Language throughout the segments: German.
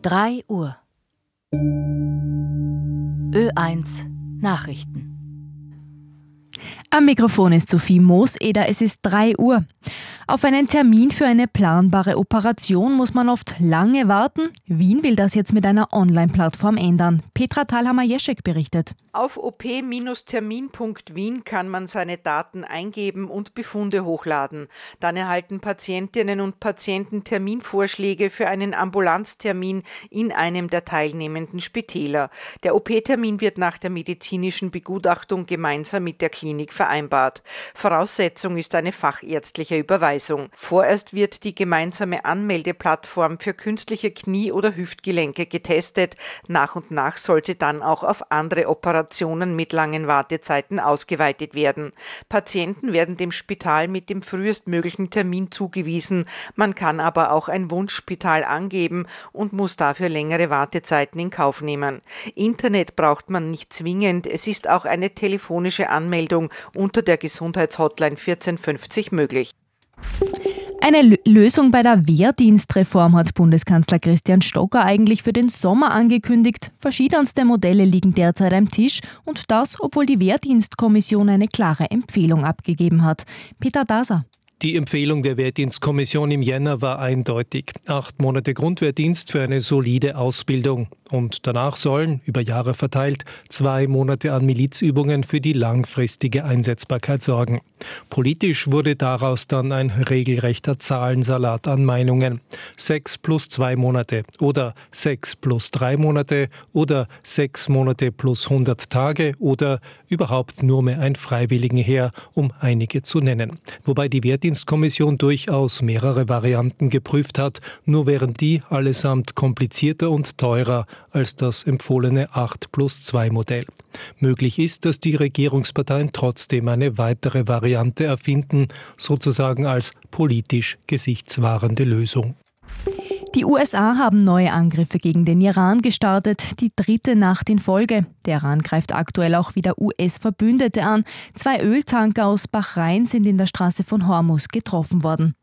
3 Uhr. Ö1 Nachrichten. Am Mikrofon ist Sophie Mooseder, es ist 3 Uhr. Auf einen Termin für eine planbare Operation muss man oft lange warten. Wien will das jetzt mit einer Online-Plattform ändern. Petra Thalhammer-Jeschek berichtet. Auf op-termin.wien kann man seine Daten eingeben und Befunde hochladen. Dann erhalten Patientinnen und Patienten Terminvorschläge für einen Ambulanztermin in einem der teilnehmenden Spitäler. Der OP-Termin wird nach der medizinischen Begutachtung gemeinsam mit der Klinik vereinbart. Voraussetzung ist eine fachärztliche Überweisung. Vorerst wird die gemeinsame Anmeldeplattform für künstliche Knie- oder Hüftgelenke getestet. Nach und nach soll sie dann auch auf andere Operationen mit langen Wartezeiten ausgeweitet werden. Patienten werden dem Spital mit dem frühestmöglichen Termin zugewiesen. Man kann aber auch ein Wunschspital angeben und muss dafür längere Wartezeiten in Kauf nehmen. Internet braucht man nicht zwingend. Es ist auch eine telefonische Anmeldung unter der Gesundheitshotline 1450 möglich. Eine Lösung bei der Wehrdienstreform hat Bundeskanzler Christian Stocker eigentlich für den Sommer angekündigt. Verschiedenste Modelle liegen derzeit am Tisch und das, obwohl die Wehrdienstkommission eine klare Empfehlung abgegeben hat. Peter Daser. Die Empfehlung der Wehrdienstkommission im Jänner war eindeutig. 8 Monate Grundwehrdienst für eine solide Ausbildung. Und danach sollen, über Jahre verteilt, 2 Monate an Milizübungen für die langfristige Einsetzbarkeit sorgen. Politisch wurde daraus dann ein regelrechter Zahlensalat an Meinungen. 6 plus 2 Monate oder 6 plus 3 Monate oder 6 Monate plus 100 Tage oder überhaupt nur mehr ein Freiwilligenheer, um einige zu nennen. Wobei die Wehrdienstkommission durchaus mehrere Varianten geprüft hat, nur wären die allesamt komplizierter und teurer als das empfohlene 8+2-Modell. Möglich ist, dass die Regierungsparteien trotzdem eine weitere Variante erfinden, sozusagen als politisch gesichtswahrende Lösung. Die USA haben neue Angriffe gegen den Iran gestartet, die 3. Nacht in Folge. Der Iran greift aktuell auch wieder US-Verbündete an. 2 Öltanker aus Bahrain sind in der Straße von Hormuz getroffen worden.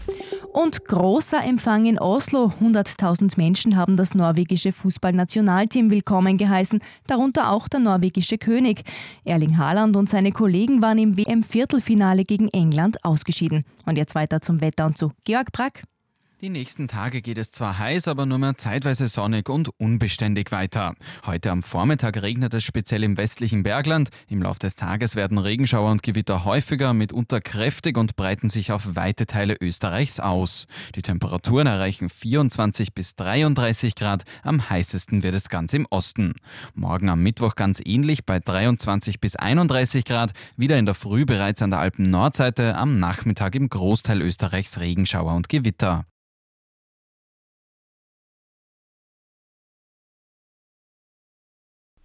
Und großer Empfang in Oslo. 100.000 Menschen haben das norwegische Fußballnationalteam willkommen geheißen, darunter auch der norwegische König. Erling Haaland und seine Kollegen waren im WM-Viertelfinale gegen England ausgeschieden. Und jetzt weiter zum Wetter und zu Georg Brack. Die nächsten Tage geht es zwar heiß, aber nur mehr zeitweise sonnig und unbeständig weiter. Heute am Vormittag regnet es speziell im westlichen Bergland. Im Laufe des Tages werden Regenschauer und Gewitter häufiger, mitunter kräftig und breiten sich auf weite Teile Österreichs aus. Die Temperaturen erreichen 24 bis 33 Grad, am heißesten wird es ganz im Osten. Morgen am Mittwoch ganz ähnlich bei 23 bis 31 Grad, wieder in der Früh bereits an der Alpen-Nordseite, am Nachmittag im Großteil Österreichs Regenschauer und Gewitter.